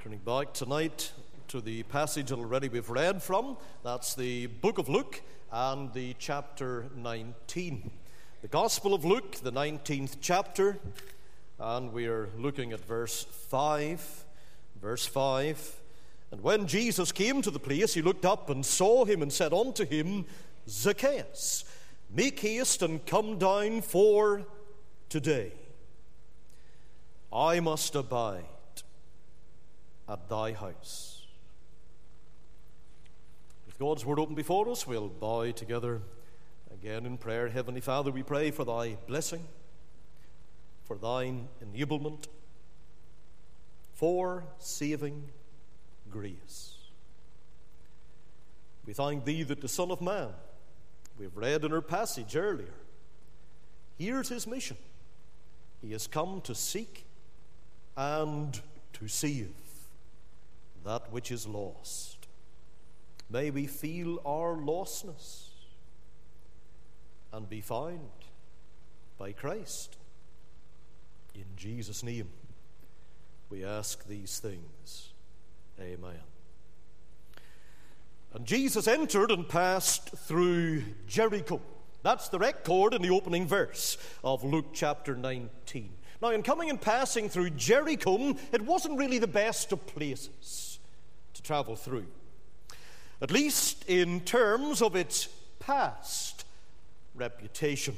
Turning back tonight to the passage already we've read from, that's the book of Luke and the chapter 19. The Gospel of Luke, the 19th chapter, and we are looking at verse 5. Verse 5, "And when Jesus came to the place, he looked up and saw him and said unto him, Zacchaeus, make haste and come down, for today I must abide at thy house." With God's word open before us, we'll bow together again in prayer. Heavenly Father, we pray for thy blessing, for thine enablement, for saving grace. We thank thee that the Son of Man, we've read in our passage earlier, here's his mission. He has come to seek and to save that which is lost. May we feel our lostness and be found by Christ. In Jesus' name we ask these things. Amen. And Jesus entered and passed through Jericho. That's the record in the opening verse of Luke chapter 19. Now, in coming and passing through Jericho, it wasn't really the best of places to travel through, at least in terms of its past reputation.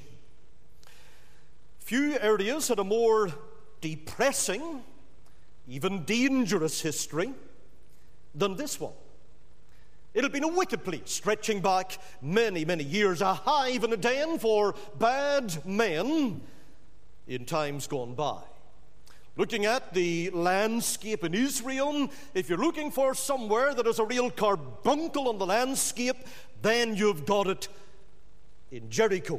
Few areas had a more depressing, even dangerous history than this one. It had been a wicked place stretching back many, many years, a hive and a den for bad men in times gone by. Looking at the landscape in Israel, if you're looking for somewhere that has a real carbuncle on the landscape, then you've got it in Jericho.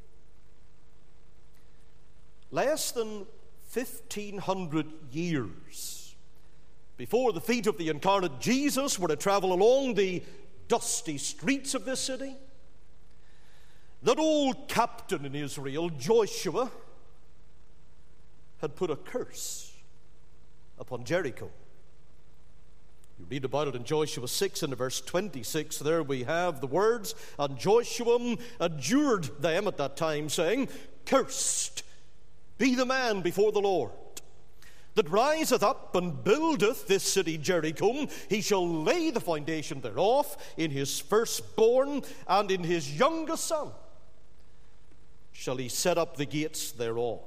Less than 1,500 years before the feet of the incarnate Jesus were to travel along the dusty streets of this city, that old captain in Israel, Joshua, had put a curse upon Jericho. You read about it in Joshua 6 and verse 26. There we have the words, "And Joshua adjured them at that time, saying, Cursed be the man before the Lord that riseth up and buildeth this city Jericho. He shall lay the foundation thereof in his firstborn, and in his youngest son shall he set up the gates thereof."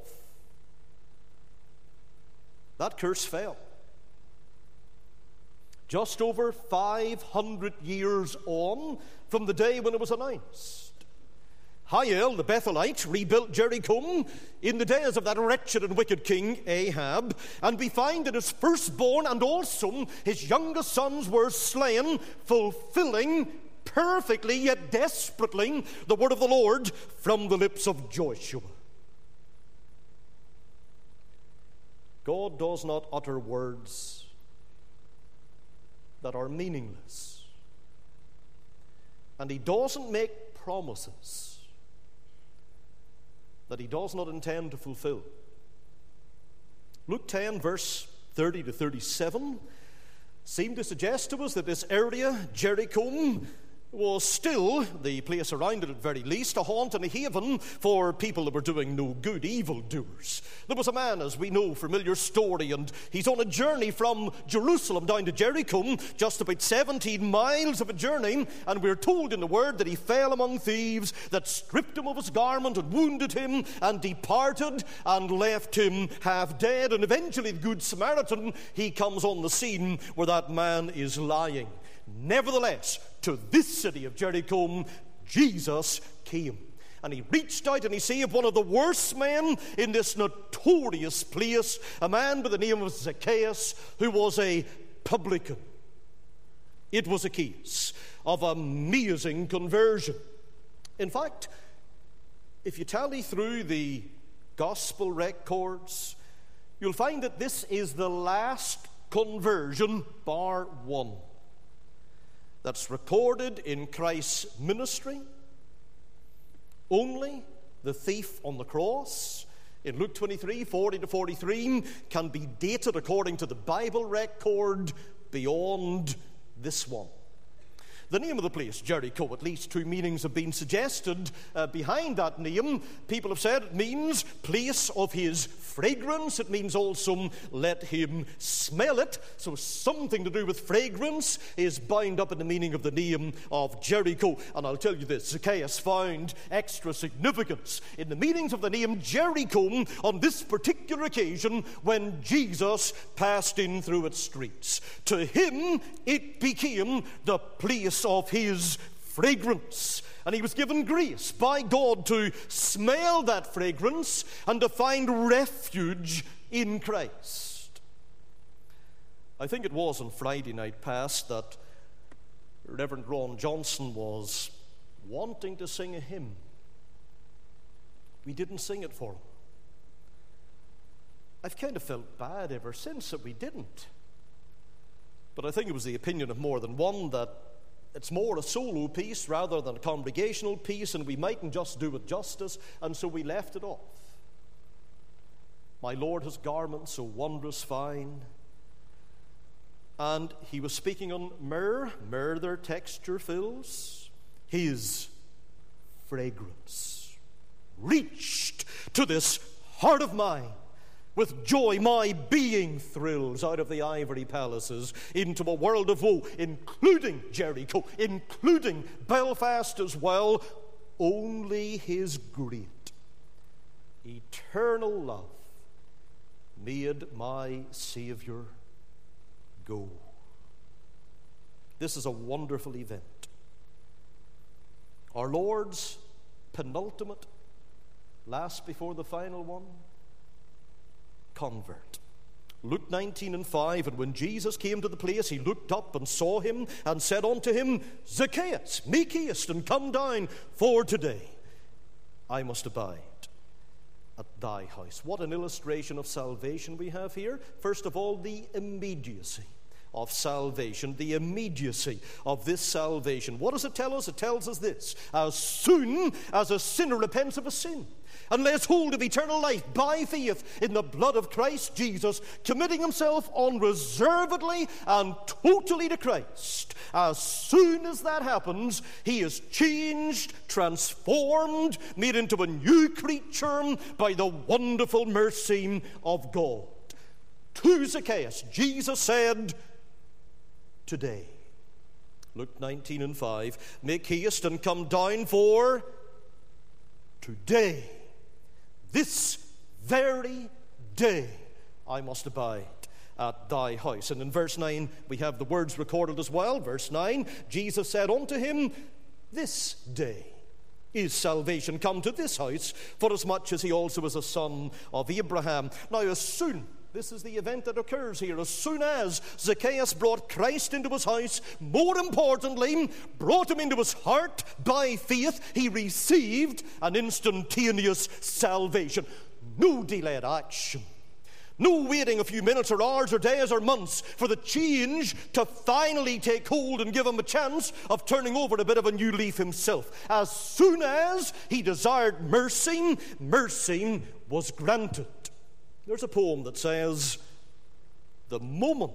That curse fell. Just over 500 years on from the day when it was announced. Hiel, the Bethelite, rebuilt Jericho in the days of that wretched and wicked king Ahab, and we find that his firstborn and also his youngest sons were slain, fulfilling perfectly yet desperately the word of the Lord from the lips of Joshua. God does not utter words that are meaningless, and he doesn't make promises that he does not intend to fulfill. Luke 10, verse 30 to 37, seem to suggest to us that this area, Jericho, was still, the place around it at very least, a haunt and a haven for people that were doing no good, evildoers. There was a man, as we know, familiar story, and he's on a journey from Jerusalem down to Jericho, just about 17 miles of a journey, and we're told in the word that he fell among thieves that stripped him of his garment and wounded him and departed and left him half dead. And eventually the Good Samaritan, he comes on the scene where that man is lying. Nevertheless, to this city of Jericho, Jesus came. And he reached out and he saved one of the worst men in this notorious place, a man by the name of Zacchaeus, who was a publican. It was a case of amazing conversion. In fact, if you tally through the gospel records, you'll find that this is the last conversion, bar one, that's recorded in Christ's ministry. Only the thief on the cross in Luke 23, 40 to 43, can be dated according to the Bible record beyond this one. The name of the place, Jericho, at least two meanings have been suggested behind that name. People have said it means place of his fragrance. It means also let him smell it. So something to do with fragrance is bound up in the meaning of the name of Jericho. And I'll tell you this, Zacchaeus found extra significance in the meanings of the name Jericho on this particular occasion when Jesus passed in through its streets. To him, it became the place of his fragrance. And he was given grace by God to smell that fragrance and to find refuge in Christ. I think it was on Friday night past that Reverend Ron Johnson was wanting to sing a hymn. We didn't sing it for him. I've kind of felt bad ever since that we didn't. But I think it was the opinion of more than one that it's more a solo piece rather than a congregational piece, and we mightn't just do it justice, and so we left it off. My Lord has garments so wondrous fine. And he was speaking on myrrh their texture fills. His fragrance reached to this heart of mine. With joy my being thrills out of the ivory palaces into a world of woe, including Jericho, including Belfast as well. Only his great, eternal love made my Savior go. This is a wonderful event. Our Lord's penultimate, last before the final one, convert. Luke 19 and 5, and when Jesus came to the place, he looked up and saw him and said unto him, Zacchaeus, make haste and come down, for today I must abide at thy house. What an illustration of salvation we have here. First of all, the immediacy of salvation, the immediacy of this salvation. What does it tell us? It tells us this: as soon as a sinner repents of a sin and lays hold of eternal life by faith in the blood of Christ Jesus, committing himself unreservedly and totally to Christ, as soon as that happens, he is changed, transformed, made into a new creature by the wonderful mercy of God. To Zacchaeus, Jesus said, today, Luke 19 and 5, make haste and come down, for today, this very day, I must abide at thy house. And in verse 9, we have the words recorded as well. Verse 9, Jesus said unto him, this day is salvation come to this house, forasmuch as he also is a son of Abraham. Now, as soon, this is the event that occurs here, as soon as Zacchaeus brought Christ into his house, more importantly, brought him into his heart by faith, he received an instantaneous salvation. No delayed action. No waiting a few minutes or hours or days or months for the change to finally take hold and give him a chance of turning over a bit of a new leaf himself. As soon as he desired mercy, mercy was granted. There's a poem that says, the moment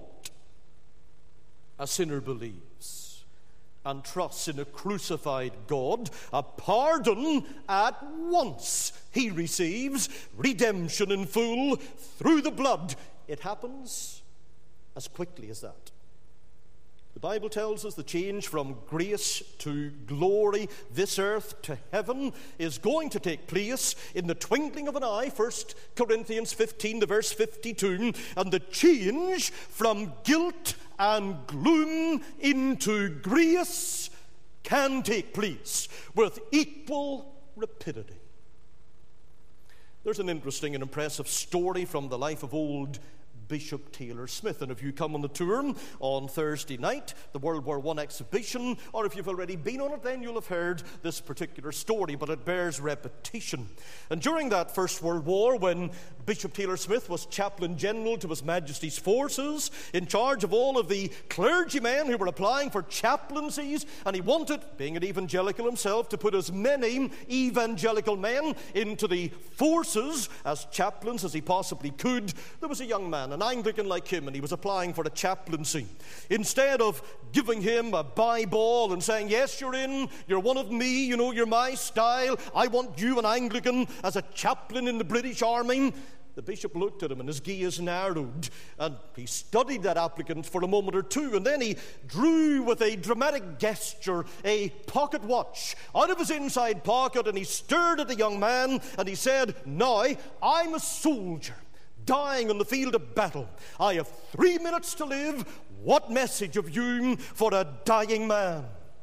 a sinner believes and trusts in a crucified God, a pardon at once he receives, redemption in full through the blood. It happens as quickly as that. The Bible tells us the change from grace to glory, this earth to heaven, is going to take place in the twinkling of an eye. 1 Corinthians 15, the verse 52. And the change from guilt and gloom into grace can take place with equal rapidity. There's an interesting and impressive story from the life of old Bishop Taylor Smith. And if you come on the tour on Thursday night, the World War I exhibition, or if you've already been on it, then you'll have heard this particular story, but it bears repetition. And during that First World War, when Bishop Taylor Smith was chaplain general to His Majesty's forces, in charge of all of the clergymen who were applying for chaplaincies, and he wanted, being an evangelical himself, to put as many evangelical men into the forces as chaplains as he possibly could, there was a young man, an Anglican like him, and he was applying for a chaplaincy. Instead of giving him a bye-ball and saying, yes, you're in, you're one of me, you know, you're my style, I want you, an Anglican, as a chaplain in the British Army, the bishop looked at him and his gaze narrowed, and he studied that applicant for a moment or two, and then he drew with a dramatic gesture a pocket watch out of his inside pocket, and he stared at the young man and he said, now I'm a soldier dying on the field of battle. I have 3 minutes to live. What message have you for a dying man?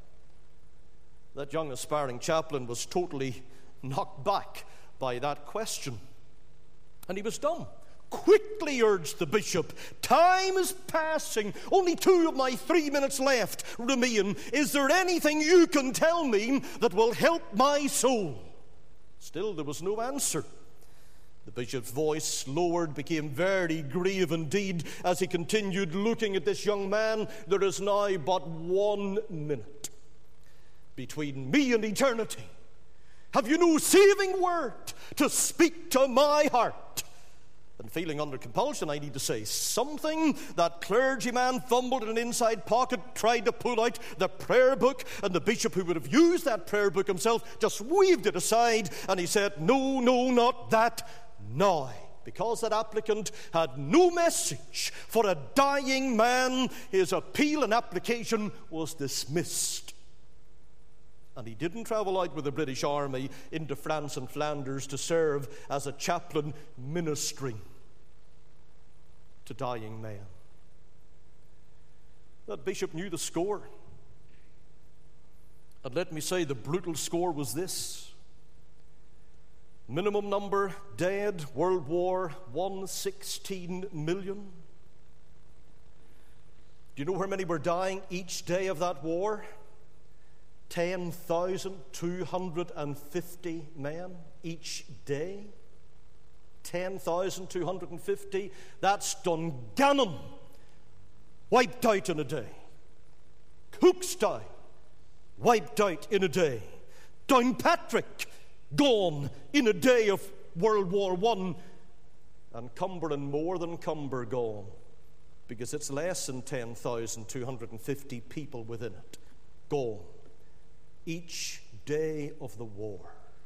That young aspiring chaplain was totally knocked back by that question. And he was dumb. Quickly, urged the bishop, time is passing. Only 2 of my 3 minutes left remain. Is there anything you can tell me that will help my soul? Still, there was no answer. The bishop's voice lowered, became very grave indeed as he continued looking at this young man. There is now but 1 minute between me and eternity. Have you no saving word to speak to my heart? And feeling under compulsion, I need to say something. That clergyman fumbled in an inside pocket, tried to pull out the prayer book, and the bishop, who would have used that prayer book himself, just waved it aside, and he said, no, not that. Now, because that applicant had no message for a dying man, his appeal and application was dismissed. And he didn't travel out with the British Army into France and Flanders to serve as a chaplain ministering to dying men. That bishop knew the score. And let me say, the brutal score was this. Minimum number dead, World War I, 16 million. Do you know how many were dying each day of that war? 10,250 men each day. 10,250. That's Dungannon, wiped out in a day. Cookstown, wiped out in a day. Downpatrick, gone in a day of World War I. And Cumber and more than Cumber gone, because it's less than 10,250 people within it. Gone. Each day of the war.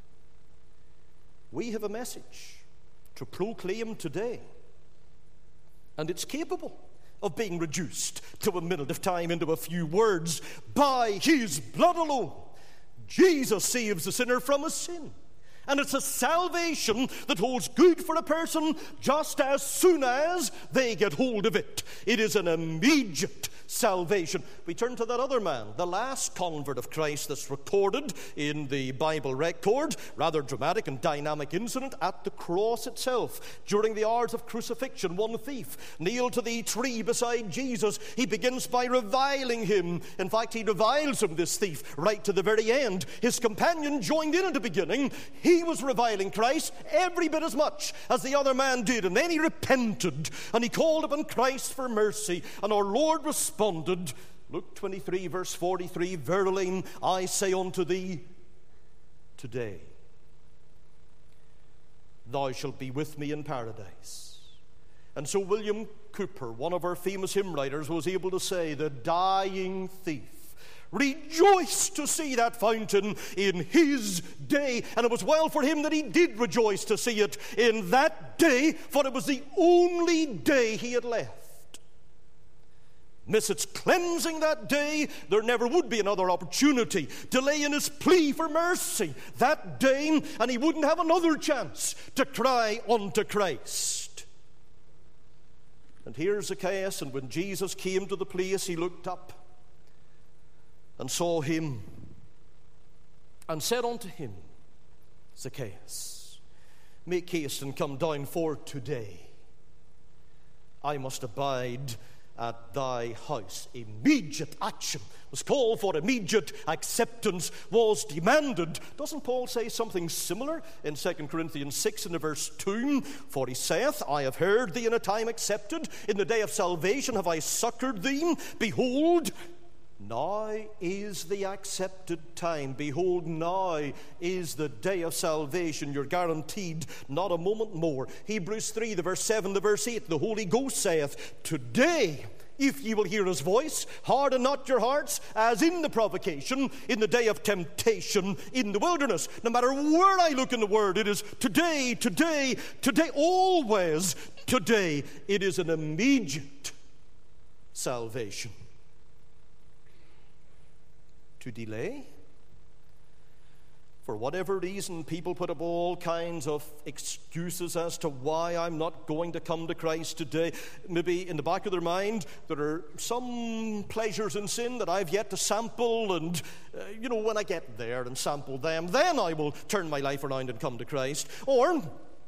We have a message to proclaim today, and it's capable of being reduced to a minute of time into a few words. By His blood alone, Jesus saves the sinner from his sin. And it's a salvation that holds good for a person just as soon as they get hold of it. It is an immediate salvation. We turn to that other man, the last convert of Christ that's recorded in the Bible record. Rather dramatic and dynamic incident at the cross itself. During the hours of crucifixion, one thief nailed to the tree beside Jesus. He begins by reviling him. In fact, he reviles him, this thief, right to the very end. His companion joined in at the beginning. He was reviling Christ every bit as much as the other man did. And then he repented and he called upon Christ for mercy. And our Lord responded. Luke 23 verse 43, verily I say unto thee, today thou shalt be with me in paradise. And so William Cooper, one of our famous hymn writers, was able to say, the dying thief rejoiced to see that fountain in his day. And it was well for him that he did rejoice to see it in that day, for it was the only day he had left. Miss its cleansing that day, there never would be another opportunity to lay in his plea for mercy that day, and he wouldn't have another chance to cry unto Christ. And here's Zacchaeus, and when Jesus came to the place, he looked up and saw him and said unto him, Zacchaeus, make haste and come down, for today I must abide at thy house. Immediate action was called for, immediate acceptance was demanded. Doesn't Paul say something similar in 2 Corinthians 6 in the verse 2? For he saith, I have heard thee in a time accepted, in the day of salvation have I succored thee. Behold, now is the accepted time. Behold, now is the day of salvation. You're guaranteed not a moment more. Hebrews 3, the verse 7, the verse 8, the Holy Ghost saith, today, if ye will hear his voice, harden not your hearts, as in the provocation, in the day of temptation in the wilderness. No matter where I look in the Word, it is today, today, today, always today. It is an immediate salvation. To delay? For whatever reason, people put up all kinds of excuses as to why I'm not going to come to Christ today. Maybe in the back of their mind, there are some pleasures in sin that I've yet to sample, and, when I get there and sample them, then I will turn my life around and come to Christ. Or,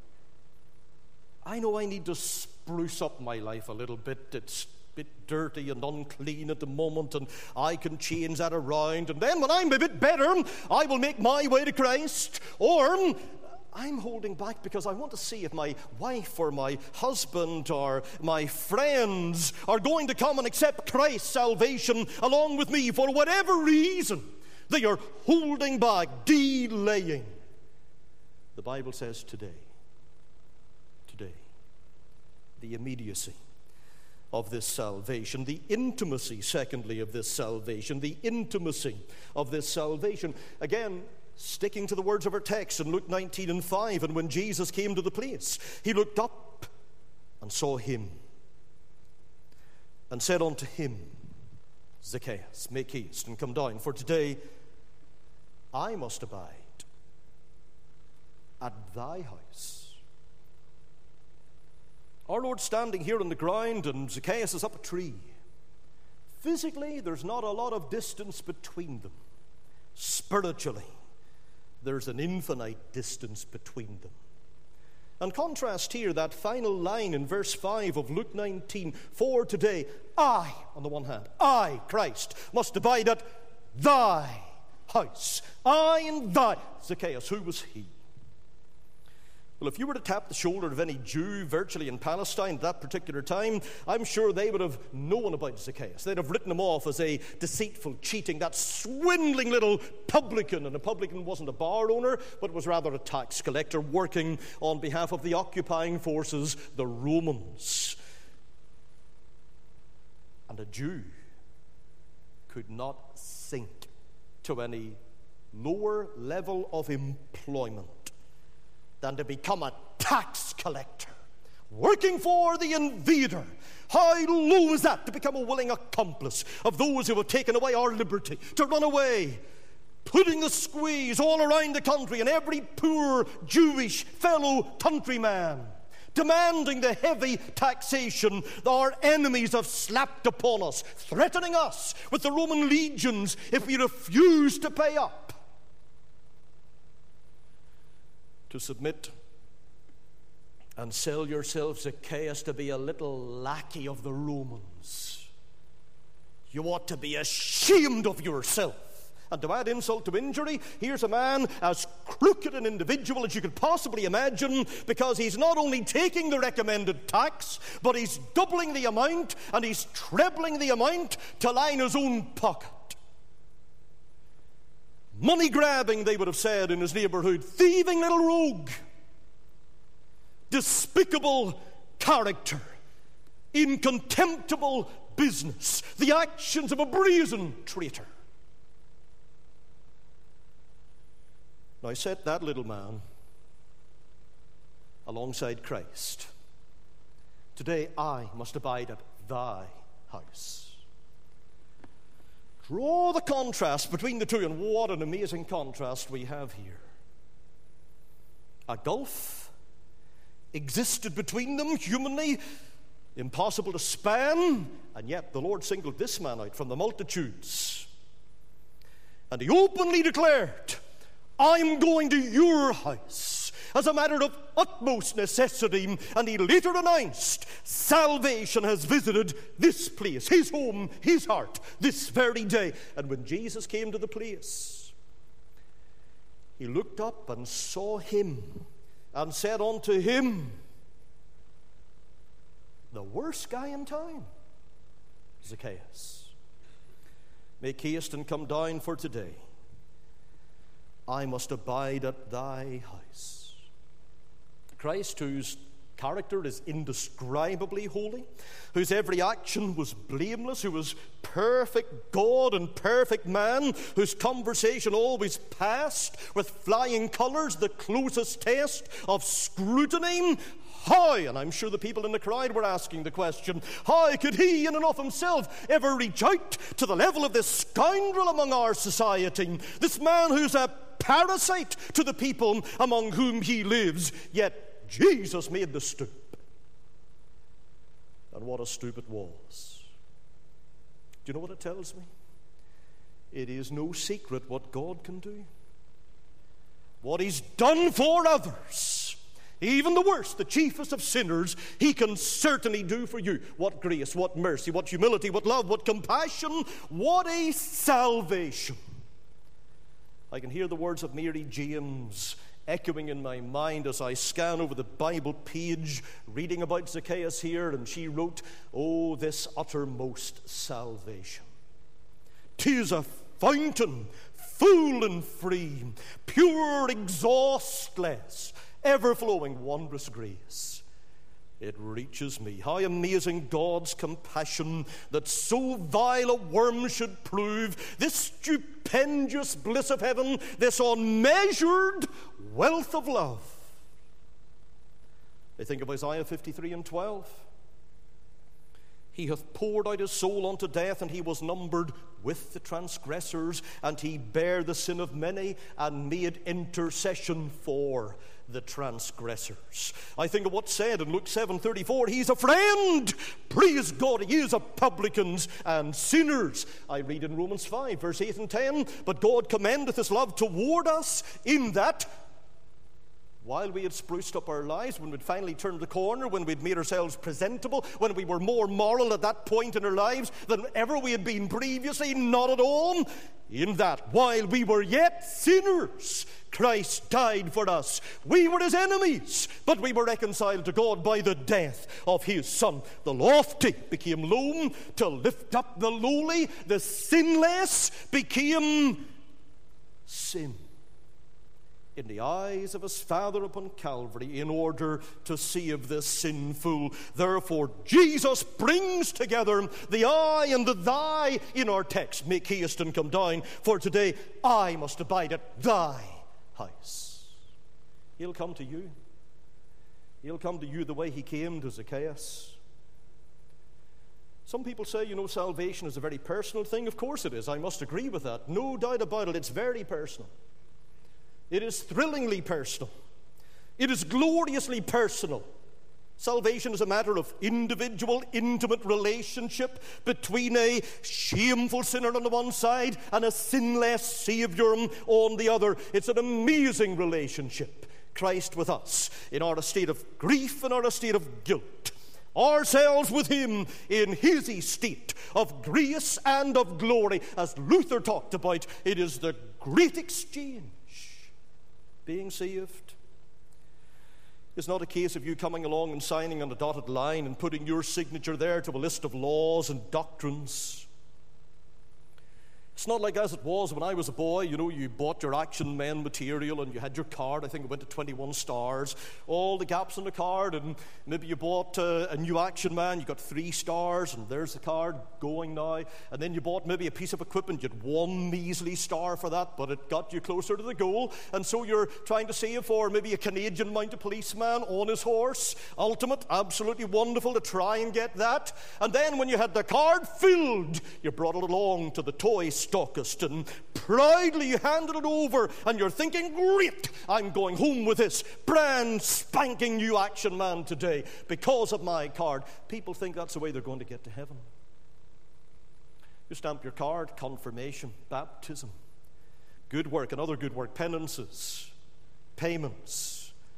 I know I need to spruce up my life a little bit. It's bit dirty and unclean at the moment, and I can change that around, and then when I'm a bit better, I will make my way to Christ. Or I'm holding back because I want to see if my wife or my husband or my friends are going to come and accept Christ's salvation along with me. For whatever reason, they are holding back, delaying. The Bible says today, the immediacy of this salvation, the intimacy, secondly, of this salvation, the intimacy of this salvation. Again, sticking to the words of our text in Luke 19 and 5, and when Jesus came to the place, he looked up and saw him and said unto him, Zacchaeus, make haste and come down, for today I must abide at thy house. Our Lord's standing here on the ground, and Zacchaeus is up a tree. Physically, there's not a lot of distance between them. Spiritually, there's an infinite distance between them. And contrast here that final line in verse 5 of Luke 19. For today, I, on the one hand, I, Christ, must abide at thy house. I and thy. Zacchaeus, who was he? Well, if you were to tap the shoulder of any Jew virtually in Palestine at that particular time, I'm sure they would have known about Zacchaeus. They'd have written him off as a deceitful, cheating, that swindling little publican. And a publican wasn't a bar owner, but was rather a tax collector working on behalf of the occupying forces, the Romans. And a Jew could not sink to any lower level of employment than to become a tax collector, working for the invader. How low is that, to become a willing accomplice of those who have taken away our liberty, to run away, putting the squeeze all around the country and every poor Jewish fellow countryman, demanding the heavy taxation that our enemies have slapped upon us, threatening us with the Roman legions if we refuse to pay up. To submit and sell yourself, Zacchaeus, to be a little lackey of the Romans. You ought to be ashamed of yourself. And to add insult to injury, here's a man as crooked an individual as you could possibly imagine, because he's not only taking the recommended tax, but he's doubling the amount and he's trebling the amount to line his own pocket. Money grabbing, they would have said in his neighborhood. Thieving little rogue. Despicable character. In contemptible business. The actions of a brazen traitor. Now set that little man alongside Christ. Today I must abide at thy house. Draw the contrast between the two, and what an amazing contrast we have here. A gulf existed between them, humanly impossible to span, and yet the Lord singled this man out from the multitudes. And he openly declared, I'm going to your house, as a matter of utmost necessity. And he later announced, salvation has visited this place, his home, his heart, this very day. And when Jesus came to the place, he looked up and saw him and said unto him, the worst guy in town, Zacchaeus, make haste and come down, for today I must abide at thy house. Christ, whose character is indescribably holy, whose every action was blameless, who was perfect God and perfect man, whose conversation always passed with flying colors the closest test of scrutiny. How, and I'm sure the people in the crowd were asking the question, how could he in and of himself ever reach out to the level of this scoundrel among our society, this man who's a parasite to the people among whom he lives? Yet Jesus made the stoop. And what a stoop it was. Do you know what it tells me? It is no secret what God can do. What he's done for others, even the worst, the chiefest of sinners, he can certainly do for you. What grace, what mercy, what humility, what love, what compassion, what a salvation. I can hear the words of Mary James echoing in my mind as I scan over the Bible page, reading about Zacchaeus here, and she wrote, oh, this uttermost salvation. 'Tis a fountain full and free, pure, exhaustless, ever-flowing, wondrous grace. It reaches me. How amazing God's compassion, that so vile a worm should prove this stupendous bliss of heaven, this unmeasured wealth of love. I think of Isaiah 53:12. He hath poured out his soul unto death, and he was numbered with the transgressors, and he bare the sin of many, and made intercession for the transgressors. I think of what's said in Luke 7:34, he's a friend, praise God, he is of publicans and sinners. I read in Romans 5, verse 8 and 10, but God commendeth his love toward us, in that while we had spruced up our lives, when we'd finally turned the corner, when we'd made ourselves presentable, when we were more moral at that point in our lives than ever we had been previously, not at all, in that while we were yet sinners, Christ died for us. We were his enemies, but we were reconciled to God by the death of his Son. The lofty became low to lift up the lowly. The sinless became sin in the eyes of his Father upon Calvary, in order to save the sinful. Therefore Jesus brings together the I and the thy in our text. Make haste and come down, for today I must abide at thy house. He'll come to you. He'll come to you the way he came to Zacchaeus. Some people say, salvation is a very personal thing. Of course it is. I must agree with that. No doubt about it. It's very personal. It is thrillingly personal. It is gloriously personal. Salvation is a matter of individual, intimate relationship between a shameful sinner on the one side and a sinless Savior on the other. It's an amazing relationship. Christ with us in our estate of grief and our estate of guilt. Ourselves with him in his estate of grace and of glory. As Luther talked about, it is the great exchange. Being saved is not a case of you coming along and signing on a dotted line and putting your signature there to a list of laws and doctrines. It's not like as it was when I was a boy, you bought your Action Men material and you had your card. I think it went to 21 stars. All the gaps in the card, and maybe you bought a new Action Man, you got 3 stars, and there's the card going now. And then you bought maybe a piece of equipment, you had 1 measly star for that, but it got you closer to the goal. And so you're trying to save for maybe a Canadian mounted policeman on his horse. Ultimate, absolutely wonderful to try and get that. And then when you had the card filled, you brought it along to the toy stockist, and proudly you handed it over, and you're thinking, great, I'm going home with this brand spanking new Action Man today because of my card. People think that's the way they're going to get to heaven. You stamp your card, confirmation, baptism, good work, another good work, penances, payments,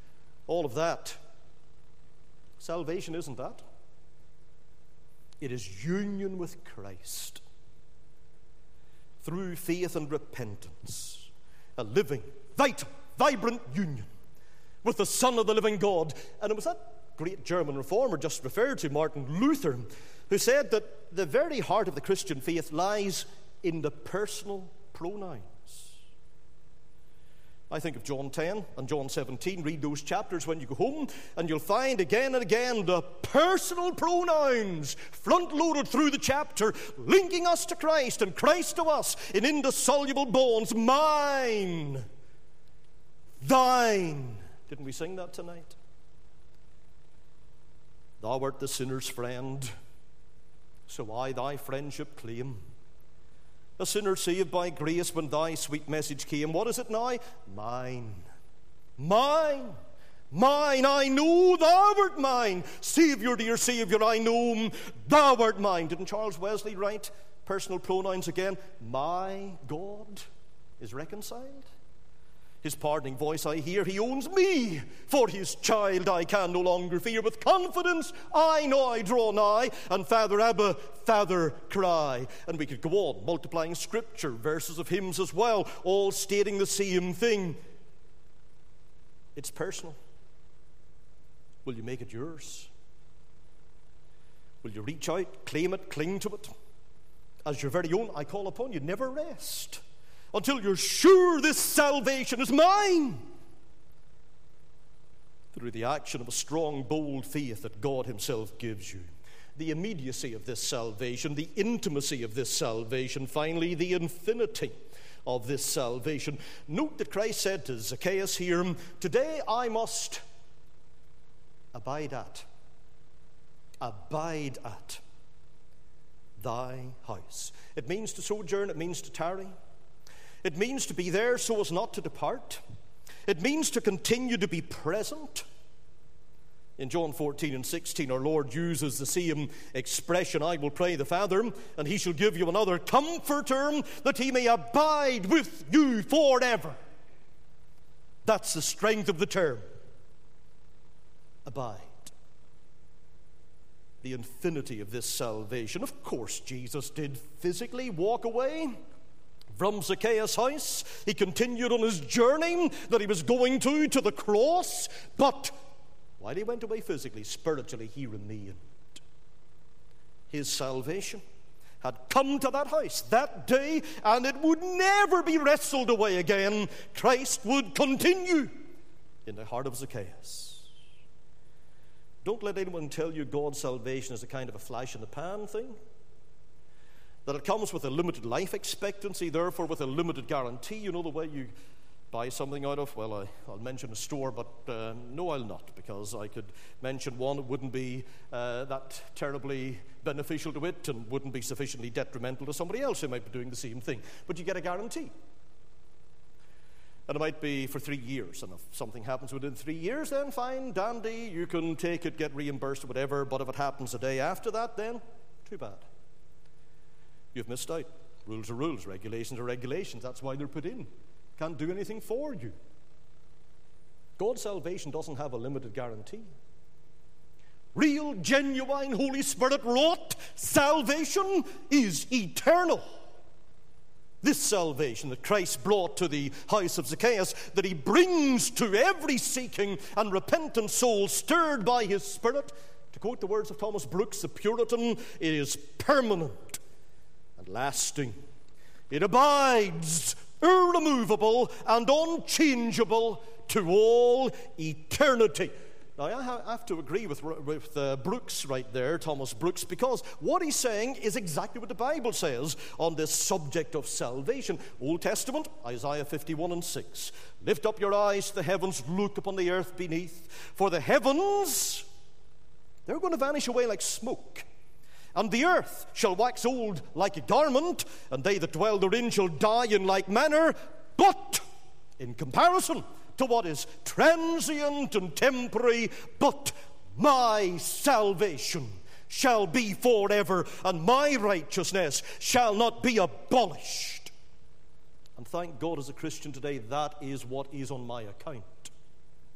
all of that. Salvation isn't that. It is union with Christ through faith and repentance. A living, vital, vibrant union with the Son of the living God. And it was that great German reformer just referred to, Martin Luther, who said that the very heart of the Christian faith lies in the personal pronouns. I think of John 10 and John 17. Read those chapters when you go home, and you'll find again and again the personal pronouns front-loaded through the chapter, linking us to Christ and Christ to us in indissoluble bonds. Mine, thine. Didn't we sing that tonight? Thou art the sinner's friend, so I thy friendship claim. A sinner saved by grace when thy sweet message came. What is it now? Mine. Mine. Mine. I know thou art mine. Savior, dear Savior, I know thou art mine. Didn't Charles Wesley write personal pronouns again? My God is reconciled. His pardoning voice I hear, he owns me. For his child I can no longer fear. With confidence I now draw nigh, and Father Abba, Father cry. And we could go on, multiplying scripture, verses of hymns as well, all stating the same thing. It's personal. Will you make it yours? Will you reach out, claim it, cling to it? As your very own, I call upon you, never rest until you're sure this salvation is mine. Through the action of a strong, bold faith that God himself gives you. The immediacy of this salvation, the intimacy of this salvation, finally, the infinity of this salvation. Note that Christ said to Zacchaeus here, today I must abide at thy house. It means to sojourn, it means to tarry. It means to be there so as not to depart. It means to continue to be present. In John 14 and 16, our Lord uses the same expression, I will pray the Father, and he shall give you another comforter, that he may abide with you forever. That's the strength of the term. Abide. The infinity of this salvation. Of course, Jesus did physically walk away from Zacchaeus' house. He continued on his journey that he was going to the cross. But while he went away physically, spiritually he remained. His salvation had come to that house that day, and it would never be wrestled away again. Christ would continue in the heart of Zacchaeus. Don't let anyone tell you God's salvation is a kind of a flash-in-the-pan thing. That it comes with a limited life expectancy, therefore with a limited guarantee. You know the way you buy something out of? Well, I'll mention a store, but no, I'll not, because I could mention one that wouldn't be that terribly beneficial to it and wouldn't be sufficiently detrimental to somebody else who might be doing the same thing. But you get a guarantee. And it might be for 3 years. And if something happens within 3 years, then fine, dandy, you can take it, get reimbursed, whatever. But if it happens a day after that, then too bad. You've missed out. Rules are rules, regulations are regulations. That's why they're put in. Can't do anything for you. God's salvation doesn't have a limited guarantee. Real, genuine, Holy Spirit-wrought salvation is eternal. This salvation that Christ brought to the house of Zacchaeus, that he brings to every seeking and repentant soul stirred by his Spirit, to quote the words of Thomas Brooks, the Puritan, it is permanent and lasting. It abides irremovable and unchangeable to all eternity. Now, I have to agree with Brooks right there, Thomas Brooks, because what he's saying is exactly what the Bible says on this subject of salvation. Old Testament, Isaiah 51 and 6. Lift up your eyes to the heavens, look upon the earth beneath. For the heavens, they're going to vanish away like smoke. And the earth shall wax old like a garment, and they that dwell therein shall die in like manner. But in comparison to what is transient and temporary, but my salvation shall be forever, and my righteousness shall not be abolished. And thank God, as a Christian today, that is what is on my account.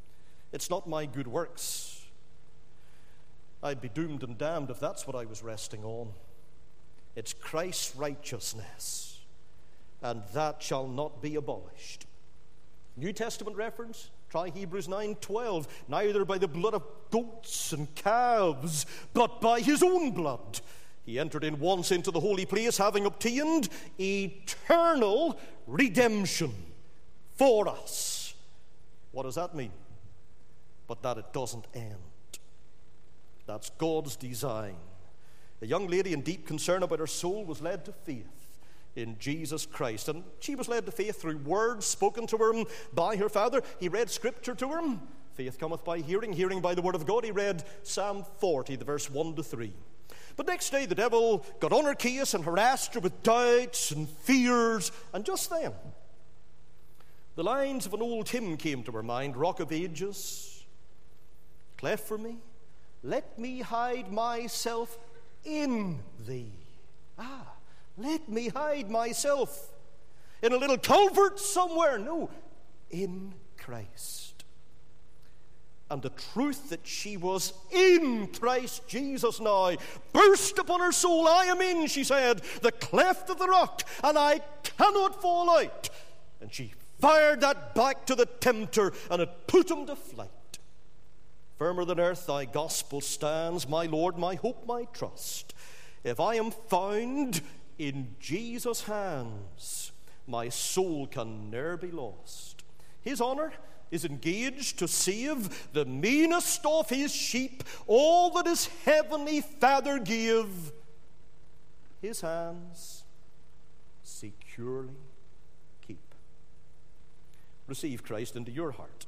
It's not my good works. I'd be doomed and damned if that's what I was resting on. It's Christ's righteousness, and that shall not be abolished. New Testament reference, try Hebrews 9:12. Neither by the blood of goats and calves, but by his own blood. He entered in once into the holy place, having obtained eternal redemption for us. What does that mean? But that it doesn't end. That's God's design. A young lady in deep concern about her soul was led to faith in Jesus Christ. And she was led to faith through words spoken to her by her father. He read scripture to her. Faith cometh by hearing, hearing by the word of God. He read Psalm 40, the verse 1 to 3. But next day the devil got on her case and harassed her with doubts and fears. And just then, the lines of an old hymn came to her mind, Rock of Ages. Cleft for me, let me hide myself in thee. Let me hide myself in a little culvert somewhere. No, in Christ. And the truth that she was in Christ Jesus now burst upon her soul. I am in, she said, the cleft of the rock, and I cannot fall out. And she fired that back to the tempter, and it put him to flight. Firmer than earth thy gospel stands, my Lord, my hope, my trust. If I am found in Jesus' hands, my soul can ne'er be lost. His honor is engaged to save the meanest of his sheep, all that his heavenly Father gave. His hands securely keep. Receive Christ into your heart,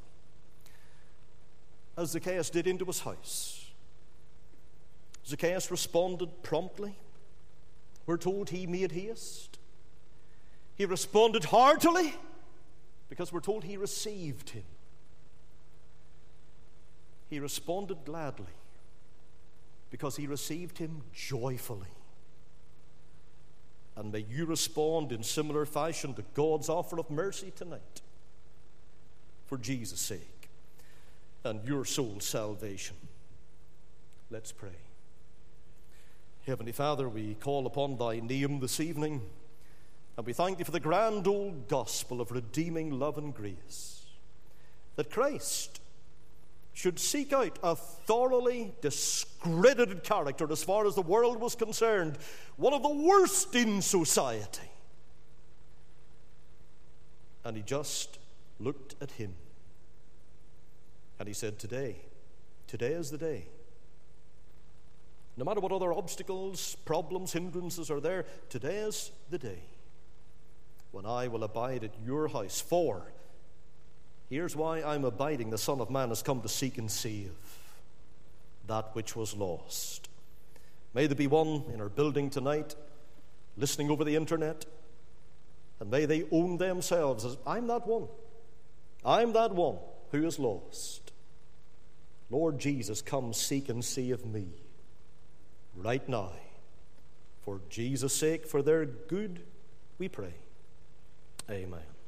as Zacchaeus did into his house. Zacchaeus responded promptly. We're told he made haste. He responded heartily, because we're told he received him. He responded gladly, because he received him joyfully. And may you respond in similar fashion to God's offer of mercy tonight, for Jesus' sake and your soul's salvation. Let's pray. Heavenly Father, we call upon thy name this evening, and we thank thee for the grand old gospel of redeeming love and grace, that Christ should seek out a thoroughly discredited character as far as the world was concerned, one of the worst in society. And he just looked at him. And he said, today is the day. No matter what other obstacles, problems, hindrances are there, today is the day when I will abide at your house. For here's why I'm abiding. The Son of Man has come to seek and save that which was lost. May there be one in our building tonight, listening over the internet, and may they own themselves as, I'm that one. I'm that one who is lost. Lord Jesus, come seek and save me right now. For Jesus' sake, for their good, we pray. Amen.